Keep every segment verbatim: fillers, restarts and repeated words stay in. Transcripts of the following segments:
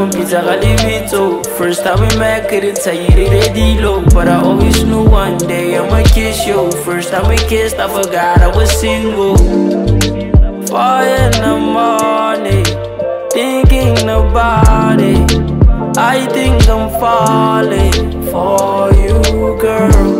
I'm pizza Galivito. First time we met, couldn't tell you they did low, but I always knew one day I'ma kiss you. First time we kissed, I forgot I was single. Four in the morning, thinking about it. I think I'm falling for you, girl.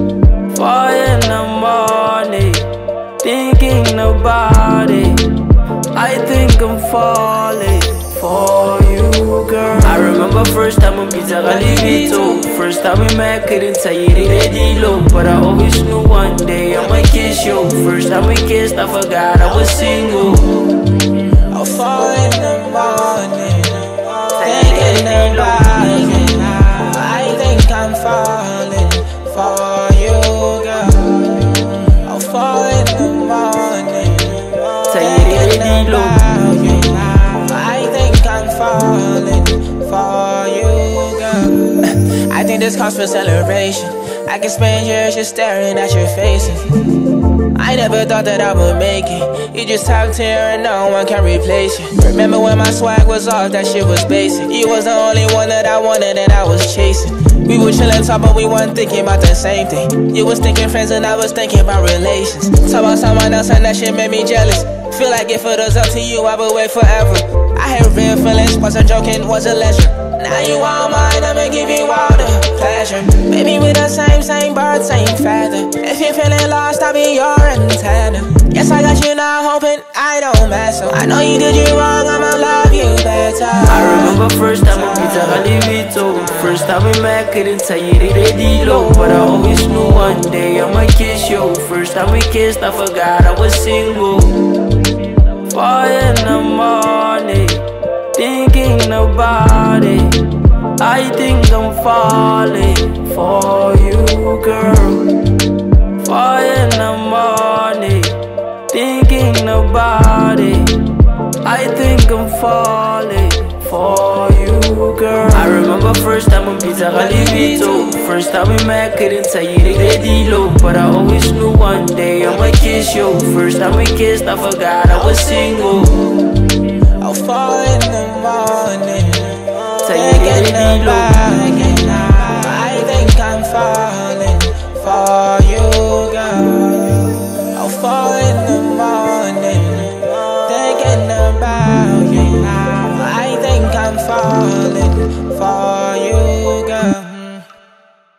Four in the morning, thinking about it. I think I'm falling for you, girl. I remember first time I'm pizza Galivito. First time we met, couldn't tell you they did low, but I always knew one day I'ma kiss you. First time we kissed, I forgot I was single. I'll fall in the morning, thinking about it. I think I'm falling for you, girl. I'll fall in the morning, thinking about it. I think I'm falling for you, girl. I think this calls for celebration. I can spend years just staring at your faces. I never thought that I would make it. You just talked here and no one can replace you. Remember when my swag was off, that shit was basic. You was the only one that I wanted and I was chasing. We were chillin' talk, but we weren't thinking about the same thing. You was thinking friends and I was thinking about relations. Talk about someone else and that shit made me jealous. Feel like if it was up to you, I would wait forever. I had real feelings, wasn't joking, was a leisure. Now you all mine, I'ma give you all the pleasure. Baby, we the same, same bird, same feather. If you're feeling lost, I'll be your antenna. Yes, I got you now, hoping I don't mess up. I know you did you wrong, I'ma love you better. I remember first time I'm pizza Galivito. First time we met, couldn't tell you they did low, but I always knew one day I'ma kiss you. First time we kissed, I forgot I was single. Four in the morning, thinking about it. I think I'm falling for you, girl. Four in the morning, thinking about it. I think I'm falling for you, girl. I remember first time I'm pizza Galivito. First time we met, couldn't tell you they did low, but I always knew one day I'ma kiss you. First time we kissed, I forgot I was single. I'll fall in the morning, tell you they did low,